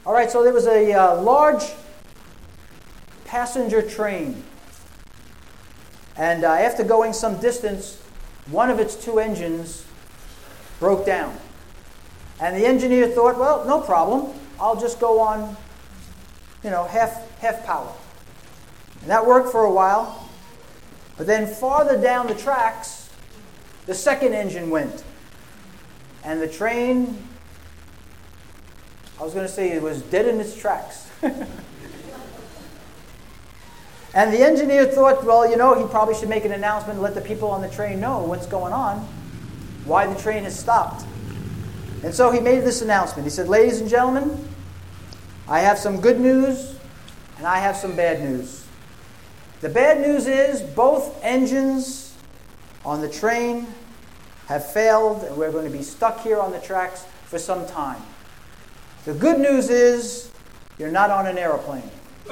All right, so there was a large passenger train. And after going some distance, one of its two engines broke down. And the engineer thought, well, no problem. I'll just go on, half power. And that worked for a while. But then farther down the tracks, the second engine went. And the train, I was going to say it was dead in its tracks. And the engineer thought, well, he probably should make an announcement and let the people on the train know what's going on, why the train has stopped. And so he made this announcement. He said, ladies and gentlemen, I have some good news and I have some bad news. The bad news is both engines on the train have failed and we're going to be stuck here on the tracks for some time. The good news is you're not on an airplane.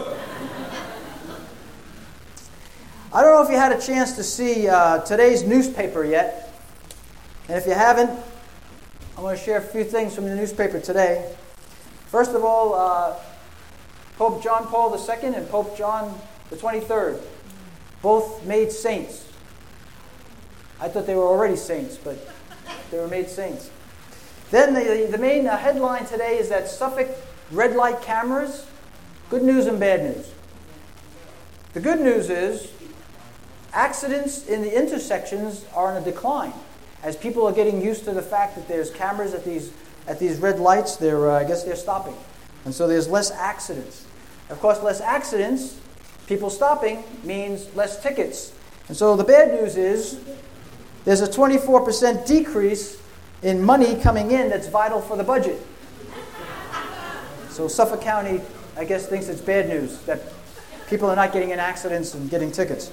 I don't know if you had a chance to see today's newspaper yet. And if you haven't, I'm going to share a few things from the newspaper today. First of all, Pope John Paul II and Pope John the 23rd both made saints. I thought they were already saints, but they were made saints. Then the main headline today is that Suffolk red light cameras, good news and bad news. The good news is accidents in the intersections are on a decline. As people are getting used to the fact that there's cameras at these red lights, I guess they're stopping. And so there's less accidents. Of course, less accidents, people stopping, means less tickets. And so the bad news is there's a 24% decrease in money coming in that's vital for the budget. So Suffolk County, I guess, thinks it's bad news that people are not getting in accidents and getting tickets.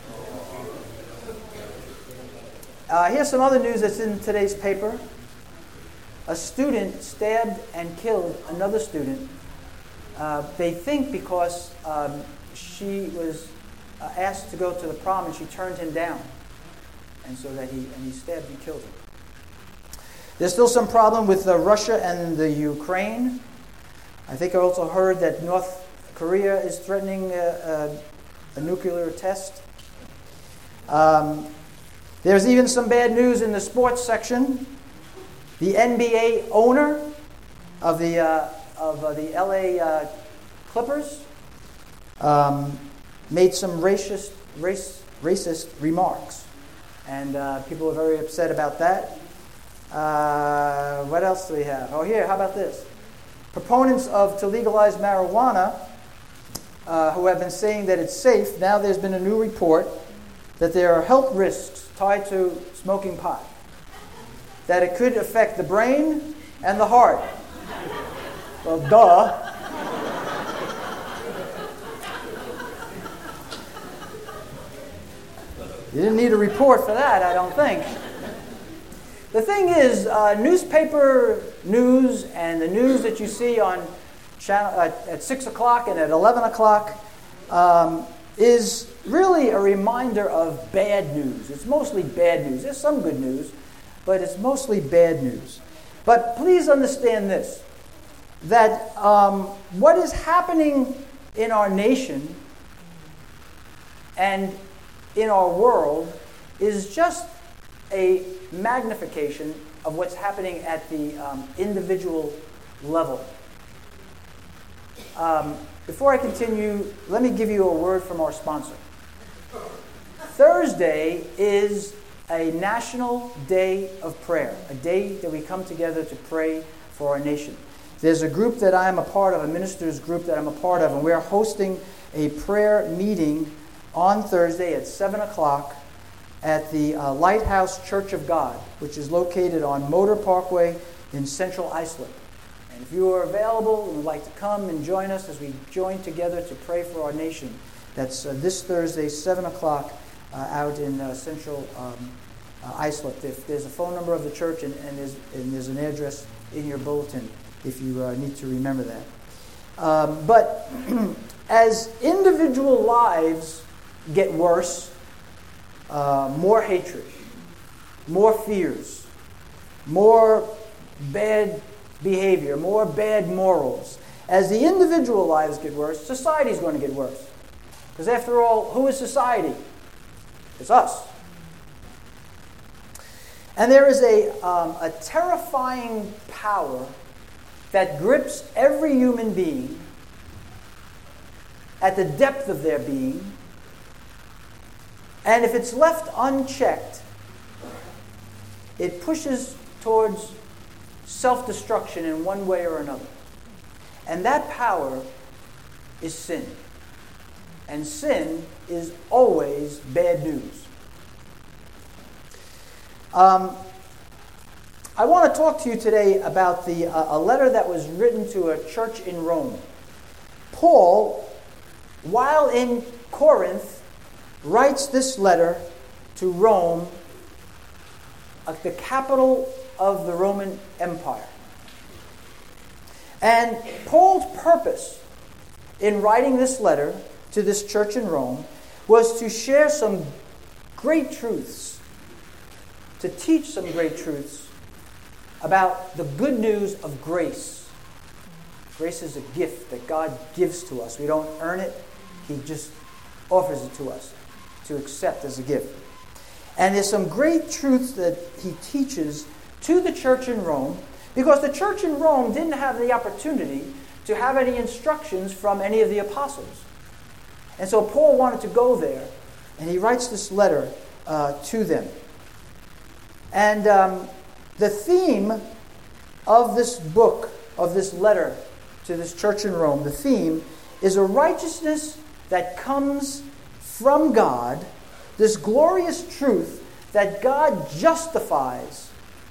Here's some other news that's in today's paper. A student stabbed and killed another student. They think because she was asked to go to the prom and she turned him down. And so that he stabbed and killed him. There's still some problem with Russia and the Ukraine. I think I also heard that North Korea is threatening a nuclear test. There's even some bad news in the sports section. The NBA owner of the LA Clippers made some racist remarks, and people are very upset about that. What else do we have? Oh, here, how about this? Proponents to legalize marijuana who have been saying that it's safe, now there's been a new report that there are health risks tied to smoking pot. That it could affect the brain and the heart. Well, duh. You didn't need a report for that, I don't think. The thing is, newspaper news and the news that you see on channel, at 6 o'clock and at 11 o'clock is really a reminder of bad news. It's mostly bad news. There's some good news, but it's mostly bad news. But please understand this, that what is happening in our nation and in our world is just a magnification of what's happening at the individual level. Before I continue, let me give you a word from our sponsor. Thursday is a national day of prayer, a day that we come together to pray for our nation. There's a group that I am a part of, a ministers group that I'm a part of, and we're hosting a prayer meeting on Thursday at 7 o'clock at the Lighthouse Church of God, which is located on Motor Parkway in Central Islip. And if you are available and would like to come and join us as we join together to pray for our nation, that's this Thursday, 7 o'clock, out in Central Islip. There's a phone number of the church and there's an address in your bulletin if you need to remember that. But as individual lives get worse, more hatred, more fears, more bad behavior, more bad morals, as the individual lives get worse, society's going to get worse. Because after all, who is society? It's us. And there is a terrifying power that grips every human being at the depth of their being. And if it's left unchecked, it pushes towards self-destruction in one way or another. And that power is sin. And sin is always bad news. I want to talk to you today about a letter that was written to a church in Rome. Paul, while in Corinth, writes this letter to Rome, the capital of the Roman Empire. And Paul's purpose in writing this letter to this church in Rome was to share some great truths, to teach some great truths about the good news of grace. Grace is a gift that God gives to us. We don't earn it. He just offers it to us to accept as a gift. And there's some great truths that he teaches to the church in Rome, because the church in Rome didn't have the opportunity to have any instructions from any of the apostles. And so Paul wanted to go there, and he writes this letter to them. And the theme of this book, of this letter to this church in Rome, the theme is a righteousness that comes from God, this glorious truth that God justifies,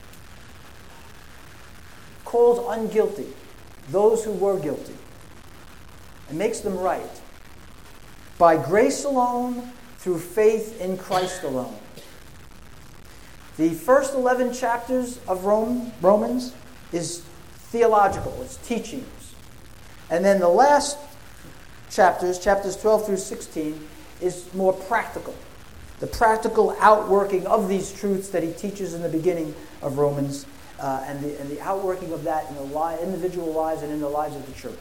calls unguilty those who were guilty, and makes them right by grace alone, through faith in Christ alone. The first 11 chapters of Romans is theological, it's teachings. And then the last chapters 12 through 16, is more practical. The practical outworking of these truths that he teaches in the beginning of Romans, and the outworking of that in the individual lives and in the lives of the church.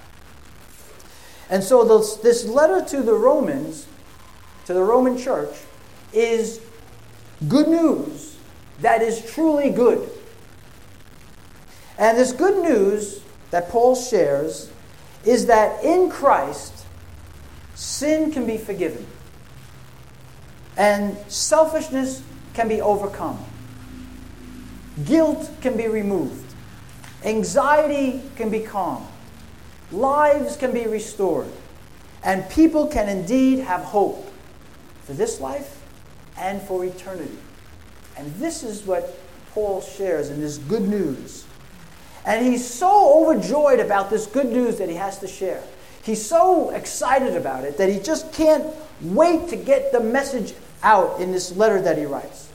And so this letter to the Romans, to the Roman church, is good news that is truly good. And this good news that Paul shares is that in Christ, sin can be forgiven, and selfishness can be overcome. Guilt can be removed. Anxiety can be calmed. Lives can be restored. And people can indeed have hope for this life and for eternity. And this is what Paul shares in this good news. And he's so overjoyed about this good news that he has to share. He's so excited about it that he just can't wait to get the message out in this letter that he writes.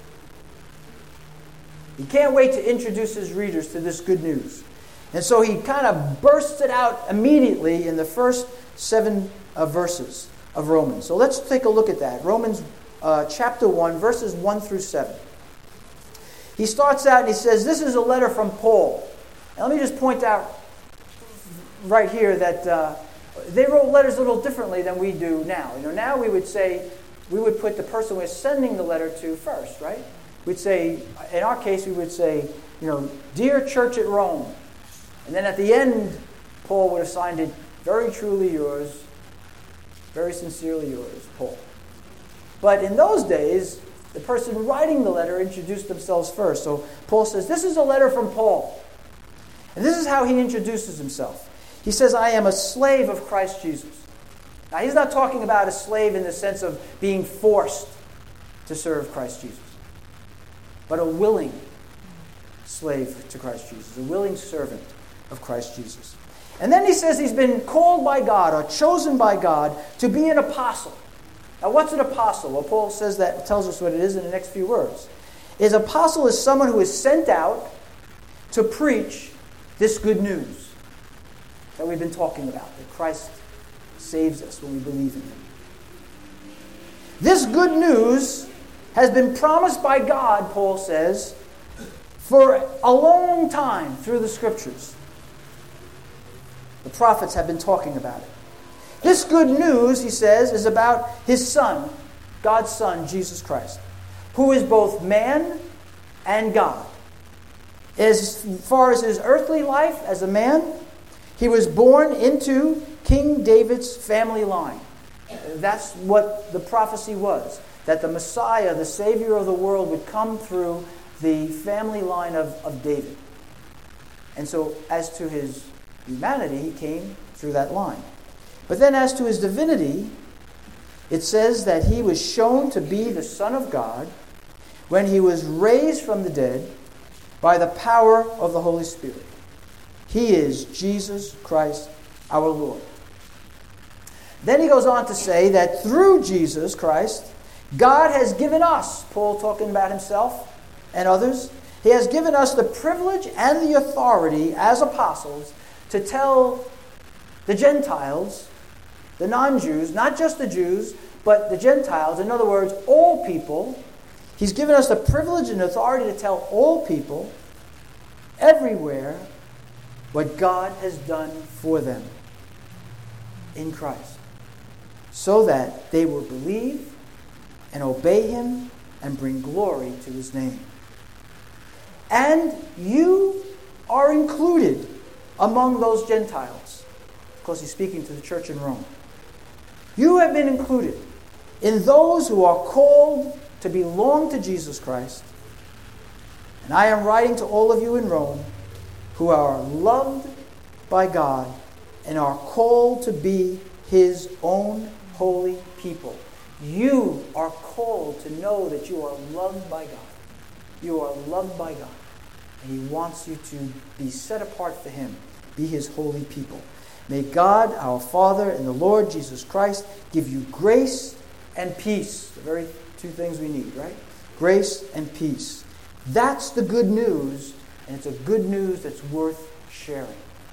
He can't wait to introduce his readers to this good news. And so he kind of bursts it out immediately in the first 7 verses of Romans. So let's take a look at that. Romans chapter 1, verses 1 through 7. He starts out and he says, this is a letter from Paul. And let me just point out right here that they wrote letters a little differently than we do now. Now we would put the person we're sending the letter to first, right? We'd say, in our case, we would say, dear church at Rome. And then at the end, Paul would have signed it, very truly yours, very sincerely yours, Paul. But in those days, the person writing the letter introduced themselves first. So Paul says, this is a letter from Paul. And this is how he introduces himself. He says, I am a slave of Christ Jesus. Now, he's not talking about a slave in the sense of being forced to serve Christ Jesus, but a willing slave to Christ Jesus, a willing servant of Christ Jesus. And then he says he's been called by God or chosen by God to be an apostle. Now, what's an apostle? Well, Paul tells us what it is in the next few words. An apostle is someone who is sent out to preach this good news that we've been talking about, that Christ saves us when we believe in him. This good news has been promised by God, Paul says, for a long time through the Scriptures. The prophets have been talking about it. This good news, he says, is about his Son, God's Son, Jesus Christ, who is both man and God. As far as his earthly life as a man, he was born into King David's family line. That's what the prophecy was, that the Messiah, the Savior of the world, would come through the family line of David. And so as to his humanity, he came through that line. But then as to his divinity, it says that he was shown to be the Son of God when he was raised from the dead by the power of the Holy Spirit. He is Jesus Christ our Lord. Then he goes on to say that through Jesus Christ, God has given us, Paul talking about himself and others, he has given us the privilege and the authority as apostles to tell the Gentiles, the non-Jews, not just the Jews, but the Gentiles, in other words, all people. He's given us the privilege and authority to tell all people everywhere what God has done for them in Christ, so that they will believe and obey him and bring glory to his name. And you are included among those Gentiles. Of course, he's speaking to the church in Rome. You have been included in those who are called to belong to Jesus Christ. And I am writing to all of you in Rome who are loved by God and are called to be his own holy people. You are called to know that you are loved by God. You are loved by God. And he wants you to be set apart for him. Be his holy people. May God, our Father, and the Lord Jesus Christ give you grace and peace. The very two things we need, right? Grace and peace. That's the good news, and it's a good news that's worth sharing.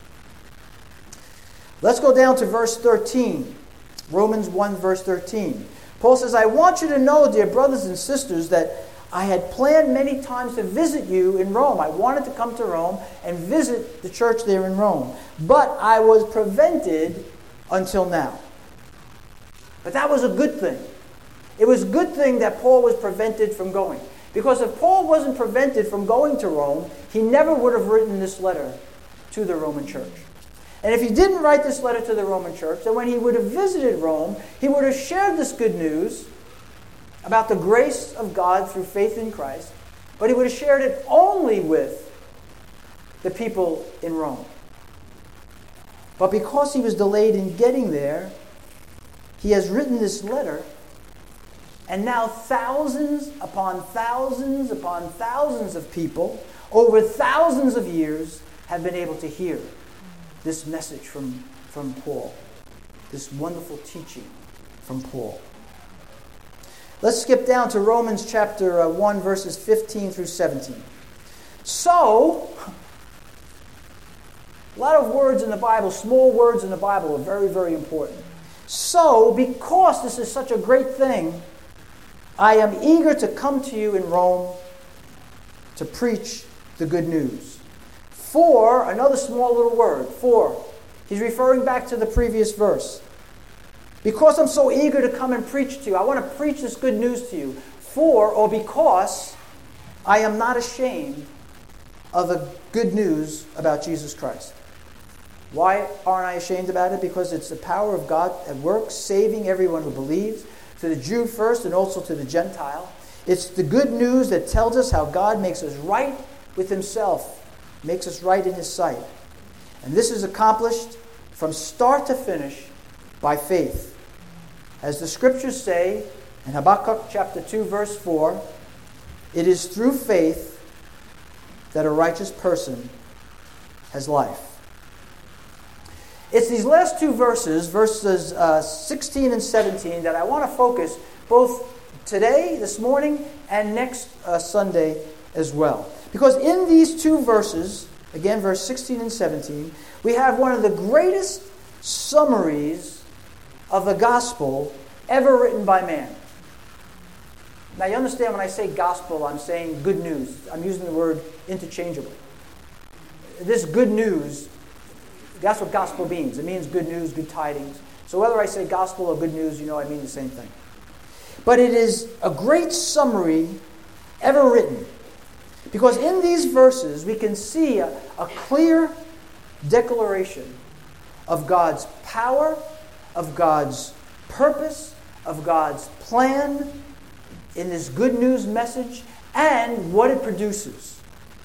Let's go down to verse 13. Romans 1, verse 13. Paul says, I want you to know, dear brothers and sisters, that I had planned many times to visit you in Rome. I wanted to come to Rome and visit the church there in Rome. But I was prevented until now. But that was a good thing. It was a good thing that Paul was prevented from going. Because if Paul wasn't prevented from going to Rome, he never would have written this letter to the Roman church. And if he didn't write this letter to the Roman church, then when he would have visited Rome, he would have shared this good news about the grace of God through faith in Christ, but he would have shared it only with the people in Rome. But because he was delayed in getting there, he has written this letter, and now thousands upon thousands upon thousands of people over thousands of years have been able to hear this message from Paul, this wonderful teaching from Paul. Let's skip down to Romans chapter 1, verses 15 through 17. So, a lot of words in the Bible, small words in the Bible are very, very important. So, because this is such a great thing, I am eager to come to you in Rome to preach the good news. For, another small little word, for. He's referring back to the previous verse. Because I'm so eager to come and preach to you, I want to preach this good news to you. For, or because, I am not ashamed of the good news about Jesus Christ. Why aren't I ashamed about it? Because it's the power of God at work, saving everyone who believes, to the Jew first and also to the Gentile. It's the good news that tells us how God makes us right with himself, makes us right in his sight. And this is accomplished from start to finish by faith. As the scriptures say in Habakkuk chapter 2, verse 4, it is through faith that a righteous person has life. It's these last two verses, verses 16 and 17, that I want to focus both today, this morning, and next Sunday as well. Because in these two verses, again, verse 16 and 17, we have one of the greatest summaries of the gospel ever written by man. Now you understand when I say gospel, I'm saying good news. I'm using the word interchangeably. This good news That's what gospel means. It means good news, good tidings. So whether I say gospel or good news, you know I mean the same thing. But it is a great summary ever written. Because in these verses, we can see a clear declaration of God's power, of God's purpose, of God's plan in this good news message, and what it produces.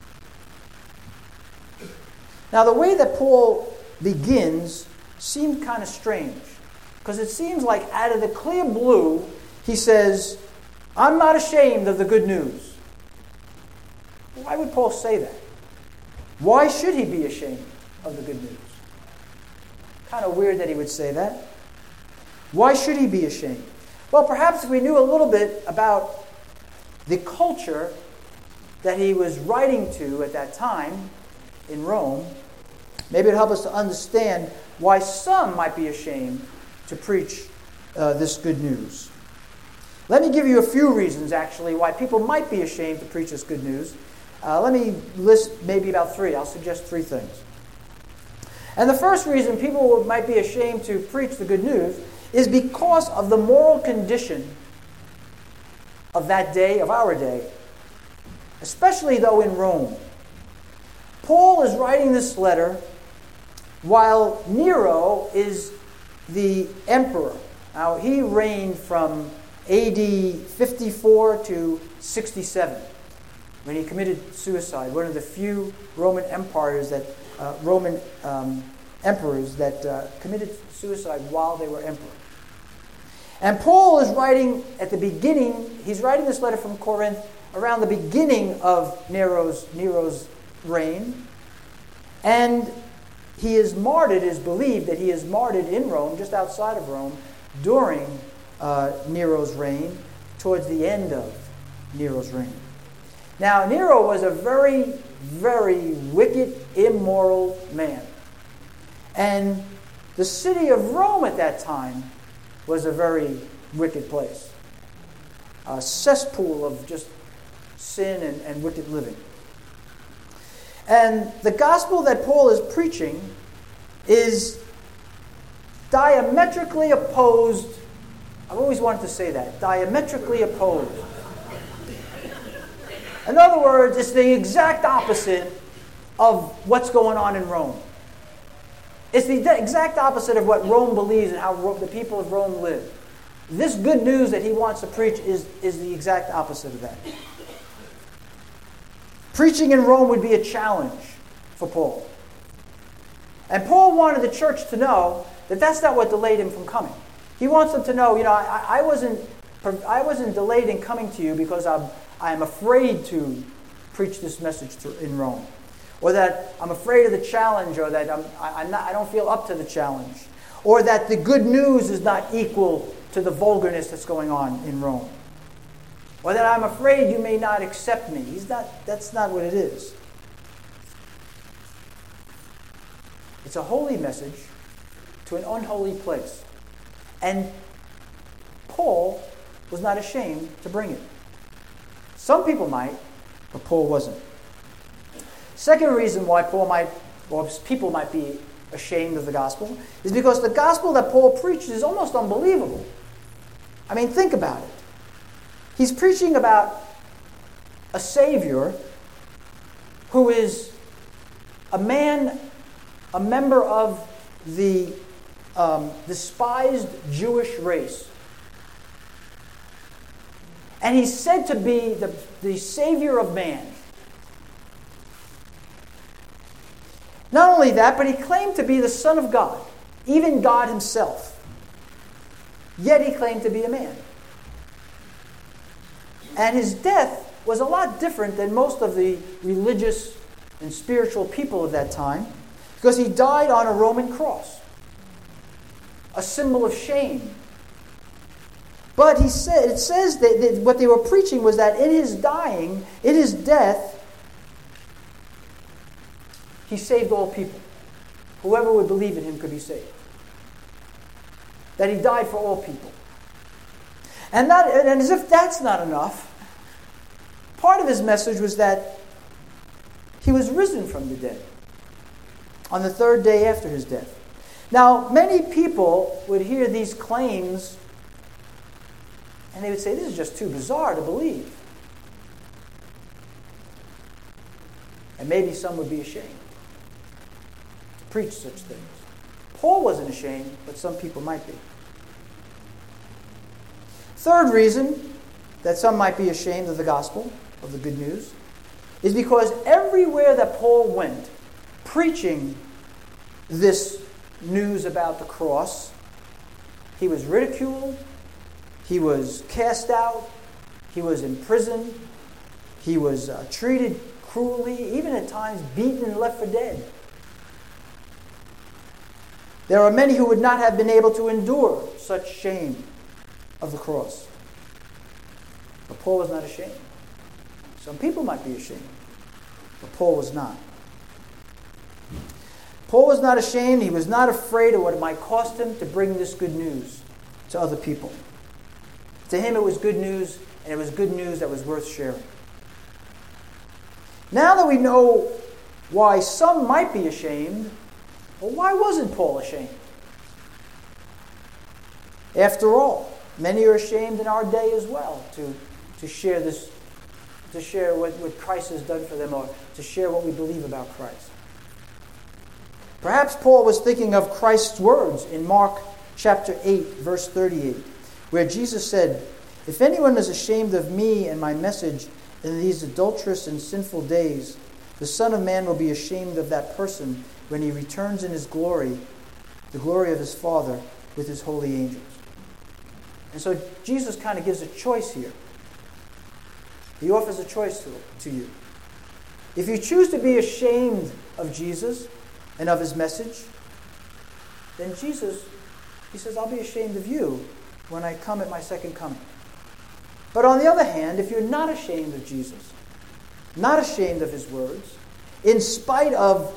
Now, the way that Paul begins seemed kind of strange, because it seems like out of the clear blue, he says, I'm not ashamed of the good news. Why would Paul say that? Why should he be ashamed of the good news? Kind of weird that he would say that. Why should he be ashamed? Well, perhaps if we knew a little bit about the culture that he was writing to at that time in Rome, maybe it would help us to understand why some might be ashamed to preach this good news. Let me give you a few reasons, actually, why people might be ashamed to preach this good news. Let me list maybe about three. I'll suggest three things. And the first reason people might be ashamed to preach the good news is because of the moral condition of that day, of our day, especially though in Rome. Paul is writing this letter while Nero is the emperor. Now, he reigned from AD 54 to 67 when he committed suicide, one of the few Roman emperors that committed suicide while they were emperor. And Paul is writing at the beginning, he's writing this letter from Corinth around the beginning of Nero's reign. And he is martyred, it is believed that he is martyred in Rome, just outside of Rome, during Nero's reign, towards the end of Nero's reign. Now, Nero was a very, very wicked, immoral man. And the city of Rome at that time was a very wicked place. A cesspool of just sin and wicked living. And the gospel that Paul is preaching is diametrically opposed. I've always wanted to say that. Diametrically opposed. In other words, it's the exact opposite of what's going on in Rome. It's the exact opposite of what Rome believes and how the people of Rome live. This good news that he wants to preach is the exact opposite of that. Preaching in Rome would be a challenge for Paul. And Paul wanted the church to know that that's not what delayed him from coming. He wants them to know, I wasn't delayed in coming to you because I'm afraid to preach this message in Rome. Or that I'm afraid of the challenge, or that I don't feel up to the challenge. Or that the good news is not equal to the vulgarness that's going on in Rome. Or that I'm afraid you may not accept me. That's not what it is. It's a holy message to an unholy place. And Paul was not ashamed to bring it. Some people might, but Paul wasn't. Second reason why people might be ashamed of the gospel is because the gospel that Paul preaches is almost unbelievable. I mean, think about it. He's preaching about a Savior who is a man, a member of the despised Jewish race. And he's said to be the Savior of man. Not only that, but he claimed to be the Son of God, even God himself. Yet he claimed to be a man. And his death was a lot different than most of the religious and spiritual people of that time, because he died on a Roman cross, a symbol of shame. But it says that what they were preaching was that in his dying, in his death, he saved all people. Whoever would believe in him could be saved. That he died for all people. And as if that's not enough, part of his message was that he was risen from the dead. on the third day after his death. Now, many people would hear these claims and they would say, this is just too bizarre to believe. And maybe some would be ashamed to preach such things. Paul wasn't ashamed, but some people might be. Third reason that some might be ashamed of the gospel, of the good news, is because everywhere that Paul went, preaching this news about the cross, he was ridiculed, he was cast out, he was imprisoned, he was treated cruelly, even at times beaten and left for dead. There are many who would not have been able to endure such shame of the cross. But Paul was not ashamed. Some people might be ashamed, but Paul was not. Paul was not ashamed. He was not afraid of what it might cost him to bring this good news to other people. To him it was good news, and it was good news that was worth sharing. Now that we know why some might be ashamed, well, why wasn't Paul ashamed? After all, many are ashamed in our day as well to share this, to share what Christ has done for them, or to share what we believe about Christ. Perhaps Paul was thinking of Christ's words in Mark chapter 8, verse 38, where Jesus said, "If anyone is ashamed of me and my message in these adulterous and sinful days, the Son of Man will be ashamed of that person when he returns in his glory, the glory of his Father, with his holy angels." And so Jesus kind of gives a choice here. He offers a choice to you. If you choose to be ashamed of Jesus and of his message, then Jesus, he says, I'll be ashamed of you when I come at my second coming. But on the other hand, if you're not ashamed of Jesus, not ashamed of his words, in spite of,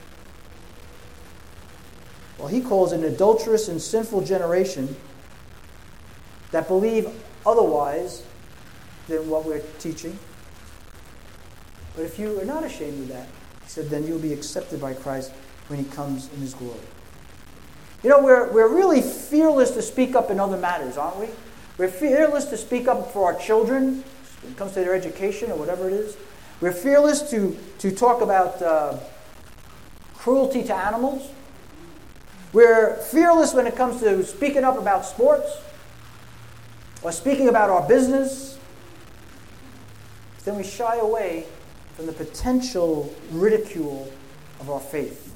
well, he calls it an adulterous and sinful generation that believe otherwise than what we're teaching. But if you are not ashamed of that, he said, then you'll be accepted by Christ when he comes in his glory. You know, we're really fearless to speak up in other matters, aren't we? We're fearless to speak up for our children when it comes to their education or whatever it is. We're fearless to talk about cruelty to animals. We're fearless when it comes to speaking up about sports or speaking about our business. Then we shy away from the potential ridicule of our faith.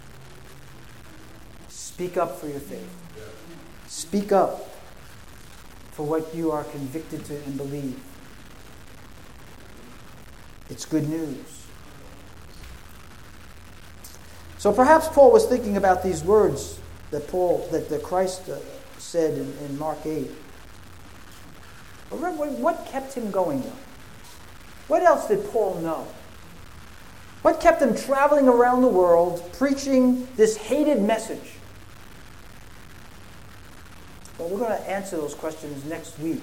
Speak up for your faith. Speak up for what you are convicted to and believe. It's good news. So perhaps Paul was thinking about these words that Christ said in Mark 8. But what kept him going though? What else did Paul know? What kept him traveling around the world preaching this hated message? Well, we're going to answer those questions next week.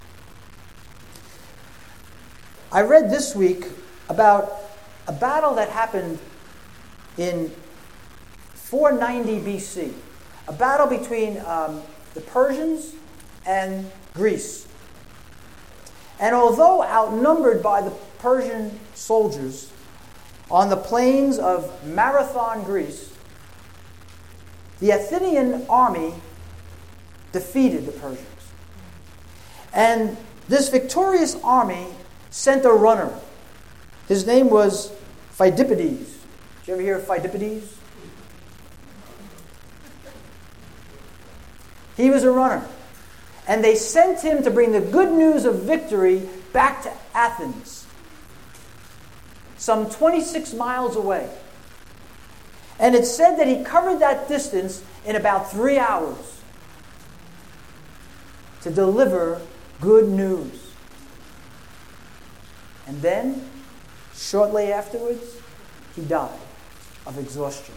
I read this week about a battle that happened in 490 BC. A battle between the Persians and Greece. And although outnumbered by the Persian soldiers on the plains of Marathon, Greece, the Athenian army defeated the Persians. And this victorious army sent a runner. His name was Phidippides. Did you ever hear of Phidippides? He was a runner. And they sent him to bring the good news of victory back to Athens, some 26 miles away. And it said that he covered that distance in about 3 hours to deliver good news. And then, shortly afterwards, he died of exhaustion.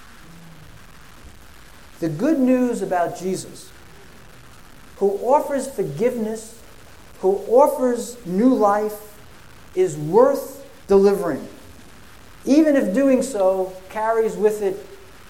The good news about Jesus, who offers forgiveness, who offers new life, is worth delivering. even if doing so carries with it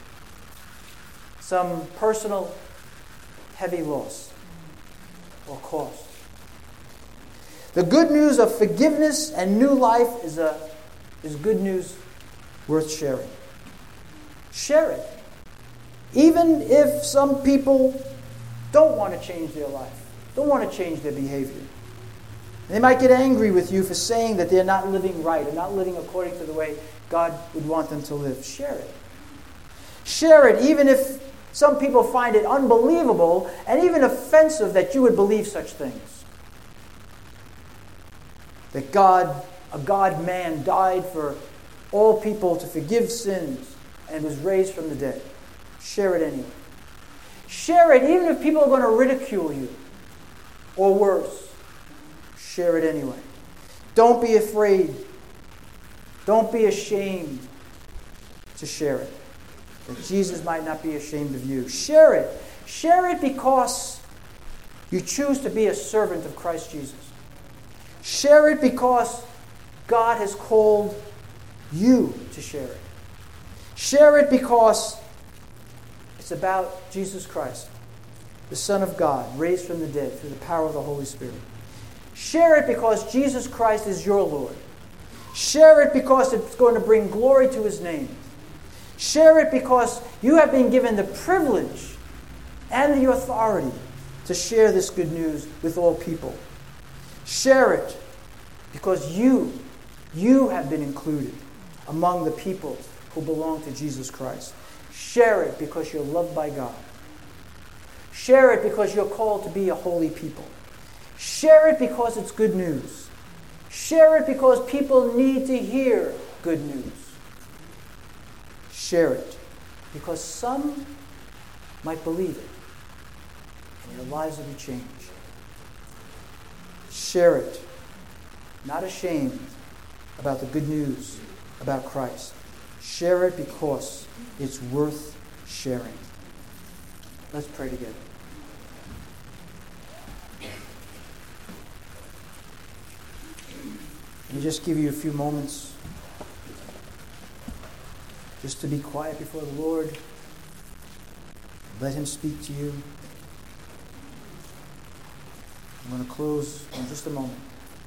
some personal heavy loss or cost. The good news of forgiveness and new life is good news worth sharing. Share it. Even if some people don't want to change their life, don't want to change their behavior. They might get angry with you for saying that they're not living right or not living according to the way God would want them to live. Share it. Share it even if some people find it unbelievable and even offensive that you would believe such things. That God, a God-man, died for all people to forgive sins and was raised from the dead. Share it anyway. Share it even if people are going to ridicule you. Or worse, share it anyway. Don't be afraid. Don't be ashamed to share it. That Jesus might not be ashamed of you. Share it. Share it because you choose to be a servant of Christ Jesus. Share it because God has called you to share it. Share it because it's about Jesus Christ, the Son of God, raised from the dead through the power of the Holy Spirit. Share it because Jesus Christ is your Lord. Share it because it's going to bring glory to His name. Share it because you have been given the privilege and the authority to share this good news with all people. Share it because you have been included among the people who belong to Jesus Christ. Share it because you're loved by God. Share it because you're called to be a holy people. Share it because it's good news. Share it because people need to hear good news. Share it because some might believe it and their lives will be changed. Share it, not ashamed about the good news about Christ. Share it because it's worth sharing. Let's pray together. Let me just give you a few moments just to be quiet before the Lord. Let Him speak to you. I'm going to close in just a moment.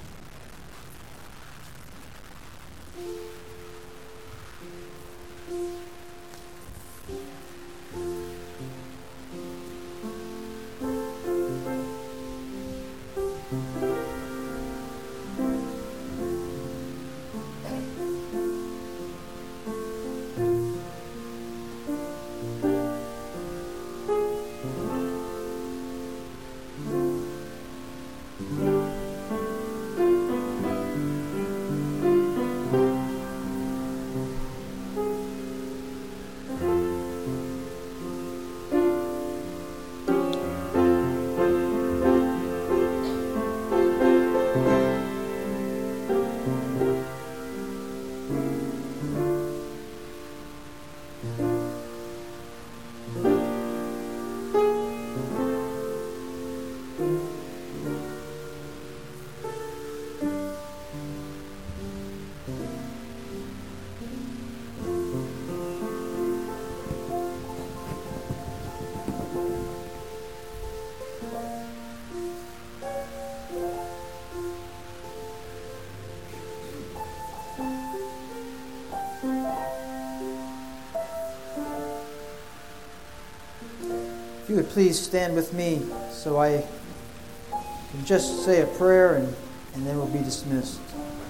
If you would please stand with me so I can just say a prayer and then we'll be dismissed.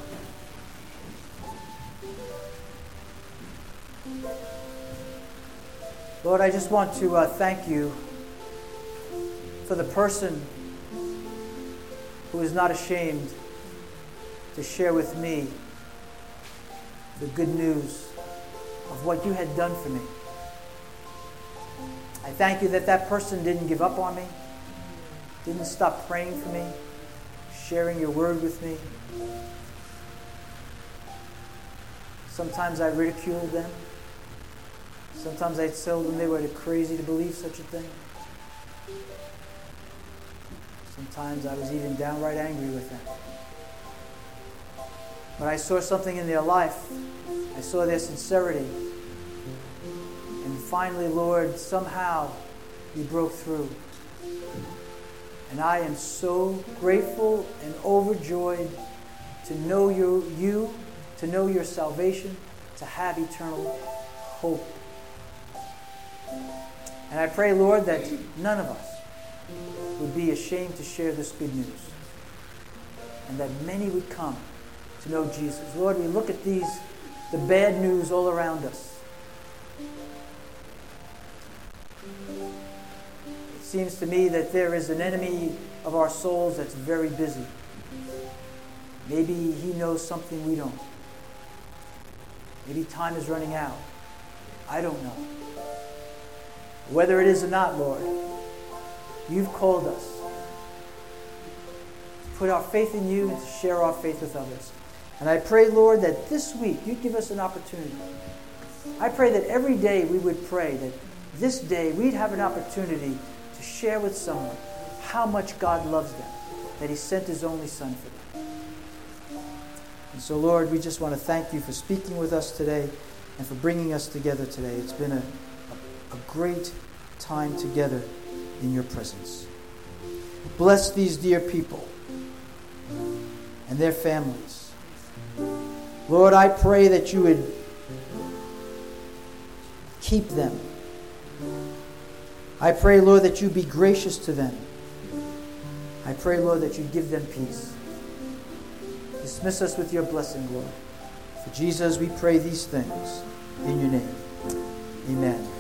Lord, I just want to thank you for the person who is not ashamed to share with me the good news of what you had done for me. I thank you that that person didn't give up on me, didn't stop praying for me, sharing your word with me. Sometimes I ridiculed them. Sometimes I told them they were crazy to believe such a thing. Sometimes I was even downright angry with them. But I saw something in their life. I saw their sincerity. And finally, Lord, somehow you broke through. And I am so grateful and overjoyed to know you, to know your salvation, to have eternal hope. And I pray, Lord, that none of us would be ashamed to share this good news. And that many would come to know Jesus. Lord, we look at the bad news all around us. It seems to me that there is an enemy of our souls that's very busy. Maybe he knows something we don't. Maybe time is running out. I don't know. Whether it is or not, Lord, you've called us to put our faith in you and to share our faith with others. And I pray, Lord, that this week you'd give us an opportunity. I pray that every day we would pray that this day we'd have an opportunity to share with someone how much God loves them, that he sent his only Son for them. And so, Lord, we just want to thank you for speaking with us today and for bringing us together today. It's been a great time together in your presence. Bless these dear people and their families. Lord, I pray that you would keep them. I pray, Lord, that you be gracious to them. I pray, Lord, that you give them peace. Dismiss us with your blessing, Lord. For Jesus, we pray these things in your name. Amen.